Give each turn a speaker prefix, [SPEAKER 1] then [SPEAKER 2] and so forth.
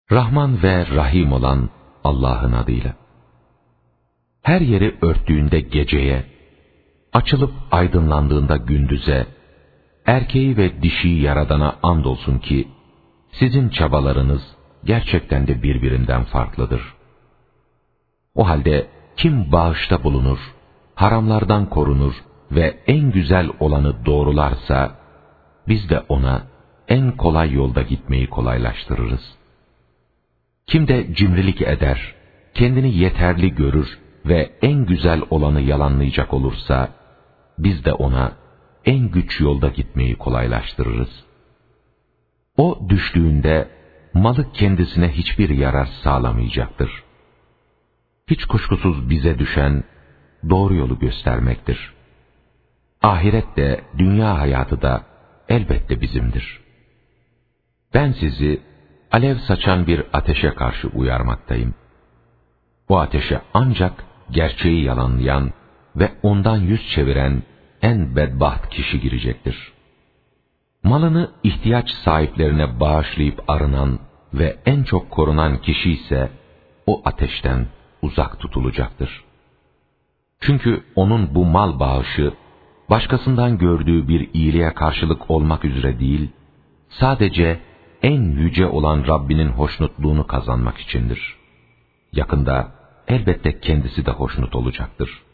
[SPEAKER 1] Rahman ve Rahim olan Allah'ın adıyla. Her yeri örttüğünde geceye, açılıp aydınlandığında gündüze, erkeği ve dişiyi yaradana andolsun ki, sizin çabalarınız gerçekten de birbirinden farklıdır. O halde kim bağışta bulunur, haramlardan korunur ve en güzel olanı doğrularsa, biz de ona en kolay yolda gitmeyi kolaylaştırırız. Kim de cimrilik eder, kendini yeterli görür ve en güzel olanı yalanlayacak olursa, biz de ona en güç yolda gitmeyi kolaylaştırırız. O düştüğünde, malı kendisine hiçbir yarar sağlamayacaktır. Hiç kuşkusuz bize düşen, doğru yolu göstermektir. Ahiret de, dünya hayatı da elbette bizimdir. Ben sizi, alev saçan bir ateşe karşı uyarmaktayım. O ateşe ancak gerçeği yalanlayan ve ondan yüz çeviren en bedbaht kişi girecektir. Malını ihtiyaç sahiplerine bağışlayıp arınan ve en çok korunan kişi ise o ateşten uzak tutulacaktır. Çünkü onun bu mal bağışı, başkasından gördüğü bir iyiliğe karşılık olmak üzere değil, sadece en yüce olan Rabbinin hoşnutluğunu kazanmak içindir. Yakında elbette kendisi de hoşnut olacaktır.